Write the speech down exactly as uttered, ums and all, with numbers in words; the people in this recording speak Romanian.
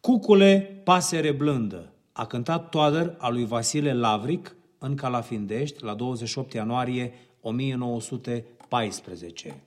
Cucule, pasăre blândă, a cântat Toader al lui Vasile Lavric în Calafindești la douăzeci și opt ianuarie o mie nouă sute paisprezece.